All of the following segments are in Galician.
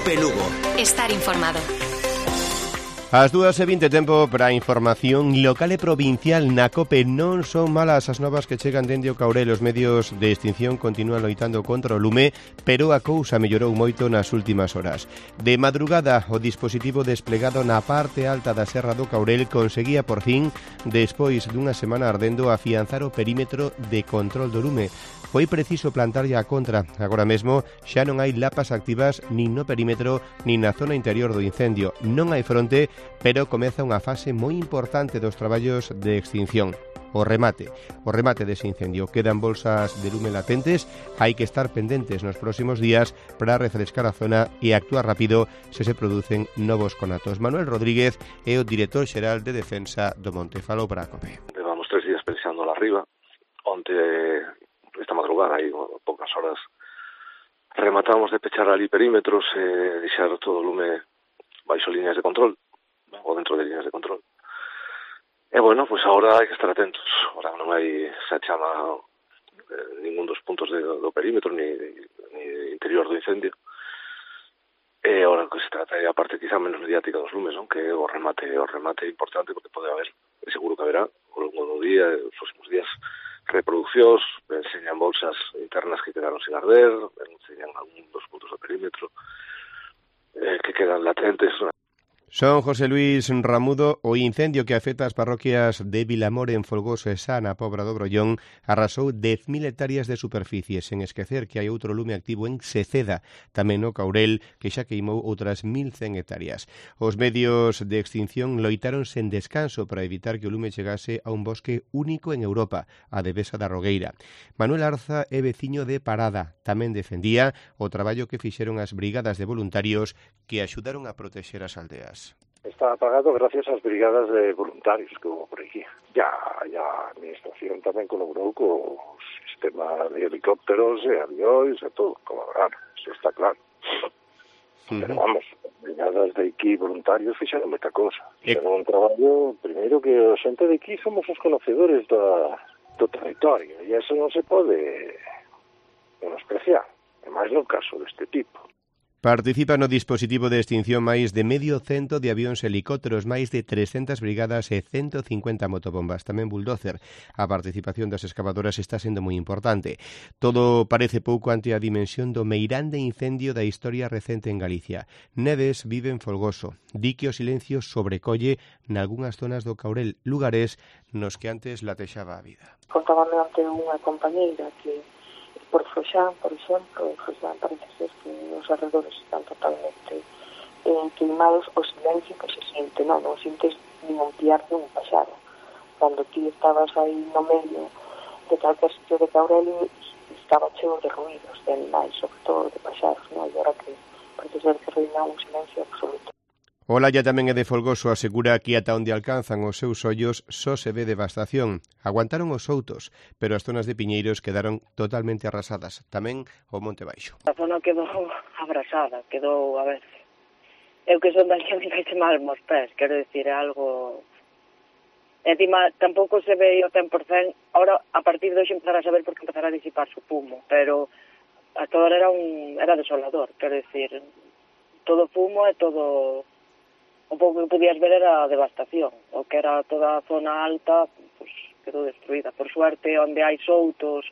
COPE Lugo. Estar informado. As 2:20 tempo para a información local e provincial na COPE. Non son malas as novas que chegan dende o Caurel. Os medios de extinción continúan loitando contra o lume, pero a cousa mellorou moito nas últimas horas. De madrugada, o dispositivo desplegado na parte alta da Serra do Caurel conseguía por fin, despois dunha semana ardendo, afianzar o perímetro de control do lume. Foi preciso plantarlle a contra. Agora mesmo xa non hai lapas activas nin no perímetro nin na zona interior do incendio. Non hai fronte, pero comeza unha fase moi importante dos traballos de extinción. O remate dese incendio. Quedan bolsas de lume latentes, hai que estar pendentes nos próximos días para refrescar a zona e actuar rápido se producen novos conatos. Manuel Rodríguez é o director xeral de Defensa do Monte. Falou para a COPE. Levamos 3 días pensando lá arriba. Onte, esta madrugada, aí poucas horas, rematamos de pechar ali perímetros e deixar todo o lume baixo líneas de control, ou dentro de líneas de control. E bueno, pues ahora hai que estar atentos. Ahora non hai se chama ningún dos puntos do perímetro ni interior do incendio. E ahora que se trata é a parte quizá menos mediática dos lumes, non? Que o remate é importante porque pode haber, e seguro que haberá ao longo do día, os próximos días, reproduccións, enseñan bolsas internas que quedaron sin arder, enseñan algún dos puntos do perímetro que quedan latentes. Son José Luis Ramudo. O incendio que afecta as parroquias de Vilamor en Folgoso e Sá na Pobra do Brollón arrasou 10.000 hectáreas de superficie, sen esquecer que hai outro lume activo en Seceda, tamén no Caurel, que xa queimou outras 1.100 hectáreas. Os medios de extinción loitaron sen descanso para evitar que o lume chegase a un bosque único en Europa, a Devesa da Rogueira. Manuel Arza é veciño de Parada. Tamén defendía o traballo que fixeron as brigadas de voluntarios que axudaron a protexer as aldeas. Está apagado gracias ás brigadas de voluntarios que hubo por aquí. Ya a administración tamén colaborou co sistema de helicópteros e avións e todo, colaboraron, eso está claro. Pero vamos, brigadas de aquí voluntarios fixeron moita cosa. Fixeron un traballo, primeiro que a xente de aquí somos os conocedores do territorio, e eso non se pode menospreciar, e máis no caso deste tipo. Participa no dispositivo de extinción máis de 100 de avións e helicópteros, máis de 300 brigadas e 150 motobombas, tamén bulldozer. A participación das excavadoras está sendo moi importante. Todo parece pouco ante a dimensión do meirande incendio da historia recente en Galicia. Neves vive en Folgoso. Di que o silencio sobrecolle nalgúnas zonas do Caurel, lugares nos que antes latexaba a vida. Contábame ante unha compañeira que por Foxán, por exemplo, Foxán parece ser que os arredores están totalmente queimados, o silencio que se siente, non sientes nin un piar dun paxaro. Cando ti estabas aí no medio de calquer sitio de Caurel, estaba cheo de ruídos, de animais, sobre todo de paxaros, non? E agora que parece ser que reina un silencio absoluto. O Olalla tamén é de Folgoso, asegura que ata onde alcanzan os seus ollos só se ve devastación. Aguantaron os soutos, pero as zonas de piñeiros quedaron totalmente arrasadas. Tamén o Monte Baixo. A zona quedou abrasada, quedou, a ver, eu que son da xente que se mal mos pés, quero dicir, é algo... Encima, tampouco se ve o 100%, ahora, a partir de hoxe empezar a saber porque empezar a disipar su fumo, pero hasta ahora era desolador, quero dicir, todo fumo e todo... O pouco que podías ver era a devastación, o que era toda a zona alta, pues, quedou destruída. Por suerte, onde hai soutos,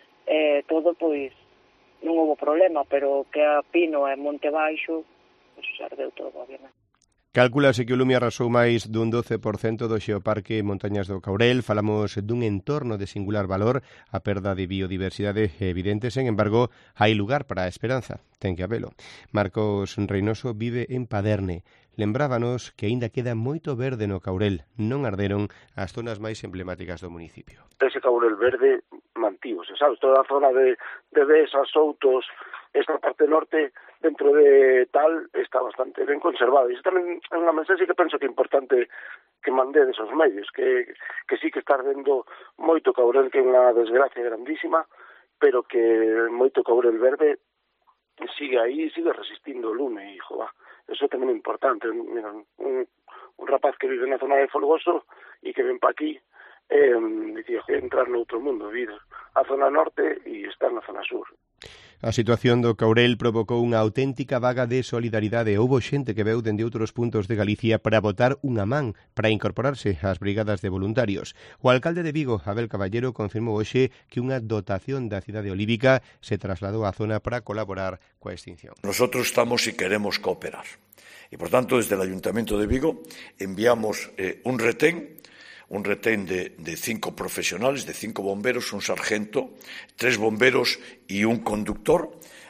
todo, pois, non houve problema, pero que a Pino e Monte Baixo, pues, ardeu todo, obviamente. Calcúlase que o lume arrasou máis dun 12% do xeoparque Montañas do Caurel. Falamos dun entorno de singular valor. A perda de biodiversidade é evidente, sen embargo, hai lugar para a esperanza. Ten que habelo. Marcos Reynoso vive en Paderne. Lembrábanos que aínda queda moito verde no Caurel. Non arderon as zonas máis emblemáticas do municipio. Ese Caurel verde mantívose, sabes? Toda a zona de Besas, Soutos, esta parte norte, dentro de tal, está bastante ben conservada. E iso tamén é unha mensaxe que penso que é importante que mandedes aos medios, que sí que está ardendo moito Caurel, que é unha desgracia grandísima, pero que moito Caurel verde sigue aí, sigue resistindo o lume, e, joa, eso tamén é importante. Mira, un rapaz que vive na zona de Folgoso e que ven pa aquí, dicía que entrar noutro mundo, vir a zona norte e estar na zona sur. A situación do Caurel provocou unha auténtica vaga de solidaridade. Houbo xente que veu dende outros puntos de Galicia para botar unha man para incorporarse ás brigadas de voluntarios. O alcalde de Vigo, Abel Caballero, confirmou hoxe que unha dotación da cidade olívica se trasladou á zona para colaborar coa extinción. Nosotros estamos y queremos cooperar. Y por tanto, desde el Ayuntamiento de Vigo enviamos un retén de 5 profesionales, de 5 bomberos, un sargento, 3 bomberos y un conductor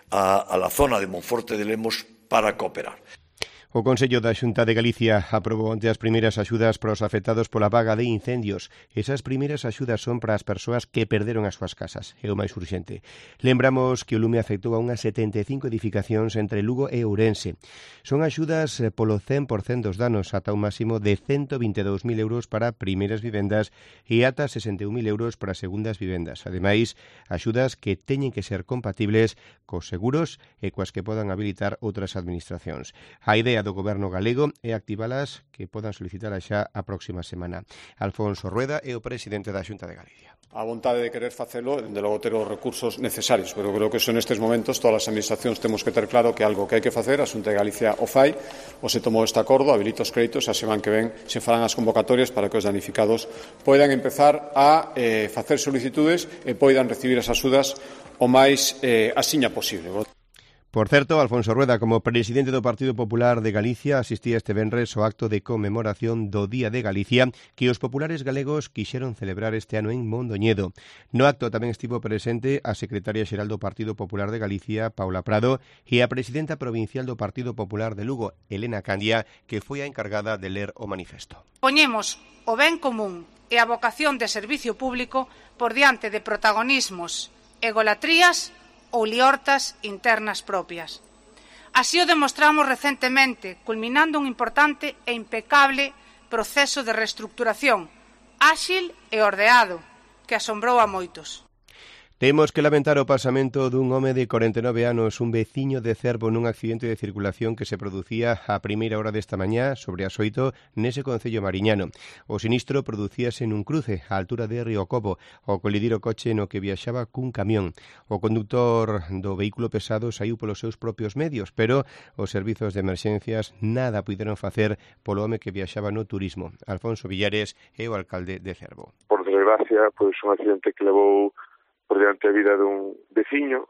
a la zona de Monforte de Lemos para cooperar. O Consello da Xunta de Galicia aprobou onte as primeiras axudas para os afectados pola vaga de incendios. Esas primeiras axudas son para as persoas que perderon as súas casas. É o máis urxente. Lembramos que o lume afectou a unhas 75 edificacións entre Lugo e Ourense. Son axudas polo 100% dos danos, ata un máximo de 122.000 euros para primeiras vivendas e ata 61.000 euros para segundas vivendas. Ademais, axudas que teñen que ser compatibles cos seguros e coas que podan habilitar outras administracións. A idea do Goberno galego é activalas que podan solicitar xa a próxima semana. Alfonso Rueda é o presidente da Xunta de Galicia. A vontade de querer facelo, de logo ter os recursos necesarios, pero creo que eso nestes momentos todas as administracións temos que ter claro que algo que hai que facer, a Xunta de Galicia o fai, o se tomou este acordo, habilita os créditos, a semana que ven se farán as convocatorias para que os danificados poidan empezar a facer solicitudes e poidan recibir as axudas o máis axiña posible. Por certo, Alfonso Rueda, como presidente do Partido Popular de Galicia, asistía este venres ao acto de conmemoración do Día de Galicia que os populares galegos quixeron celebrar este ano en Mondoñedo. No acto tamén estivo presente a secretaria xeral do Partido Popular de Galicia, Paula Prado, e a presidenta provincial do Partido Popular de Lugo, Elena Candia, que foi a encargada de ler o manifesto. Poñemos o ben común e a vocación de servicio público por diante de protagonismos, egolatrías ou liortas internas propias. Así o demostramos recentemente, culminando un importante e impecable proceso de reestructuración, áxil e ordeado, que asombrou a moitos. Temos que lamentar o pasamento dun home de 49 anos, un veciño de Cervo, nun accidente de circulación que se producía a primeira hora desta mañá sobre as 8 nese concello mariñano. O sinistro producíase nun cruce á altura de Río Cobo, ao colidir o coche no que viaxaba cun camión. O conductor do vehículo pesado saiu polos seus propios medios, pero os servizos de emerxencias nada puideron facer polo home que viaxaba no turismo. Alfonso Villares é o alcalde de Cervo. Por desgracia, pois un accidente que levou por diante a vida dun veciño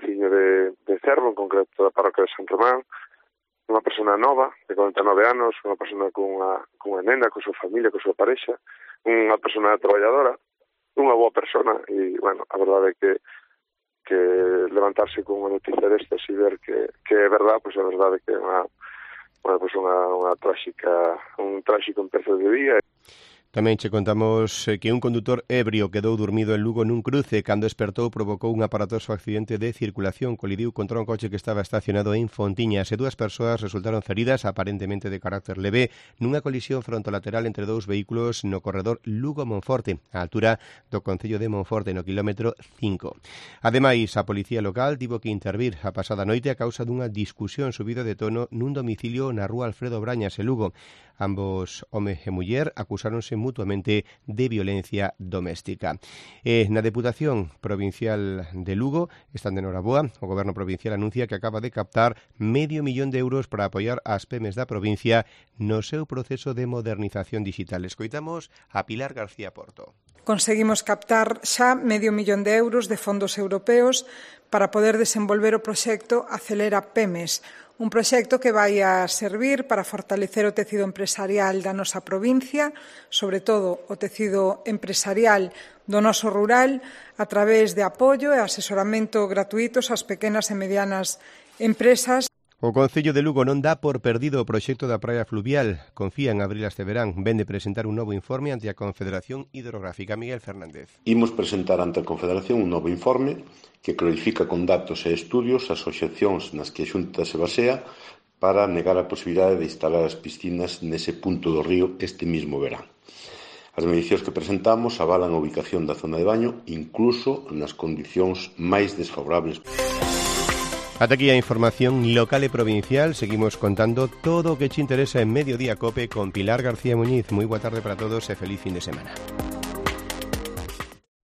de Cervo, en concreto da parroquia de San Román, unha persona nova, de 49 anos, unha persona cunha nena, con súa familia, con súa parexa, unha persona traballadora, unha boa persona, e, bueno, a verdade é que levantarse con unha noticia destas e ver que é verdade, pois a verdade é que é unha tráxica, un tráxico empezo de día. Tamén che contamos que un condutor ebrio quedou dormido en Lugo nun cruce. Cando despertou provocou un aparatoso accidente de circulación. Colidiu contra un coche que estaba estacionado en Fontiñas e 2 persoas resultaron feridas, aparentemente de carácter leve, nunha colisión frontolateral entre 2 vehículos no corredor Lugo-Monforte, á altura do concello de Monforte, no kilómetro 5. Ademais, a policía local tivo que intervir a pasada noite a causa dunha discusión subida de tono nun domicilio na rúa Alfredo Brañas, en Lugo. Ambos, home e muller, acusáronse mutuamente de violencia doméstica. Na Deputación Provincial de Lugo están de noraboa. O Goberno Provincial anuncia que acaba de captar €500.000 para apoiar as PEMES da provincia no seu proceso de modernización digital. Escoitamos a Pilar García Porto. Conseguimos captar xa €500.000 de fondos europeos para poder desenvolver o proxecto Acelera PEMES, un proxecto que vai a servir para fortalecer o tecido empresarial da nosa provincia, sobre todo o tecido empresarial do noso rural, a través de apoio e asesoramento gratuitos ás pequenas e medianas empresas. O Concello de Lugo non dá por perdido o proxecto da praia fluvial. Confía en abrir este verán. Ven de presentar un novo informe ante a Confederación Hidrográfica. Miguel Fernández. Imos presentar ante a Confederación un novo informe que clarifica con datos e estudios as obxeccións nas que a Xunta se basea para negar a posibilidade de instalar as piscinas nese punto do río este mismo verán. As medicións que presentamos avalan a ubicación da zona de baño incluso nas condicións máis desfavorables. Ata aquí a información local e provincial. Seguimos contando todo o que te interesa en Mediodía Cope con Pilar García Muñiz. Moi boa tarde para todos e feliz fin de semana.